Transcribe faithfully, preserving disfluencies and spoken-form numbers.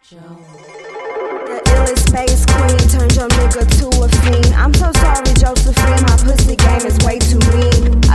The illest space queen turned your nigga to a fiend. I'm so sorry, Josephine, my pussy game is way too mean.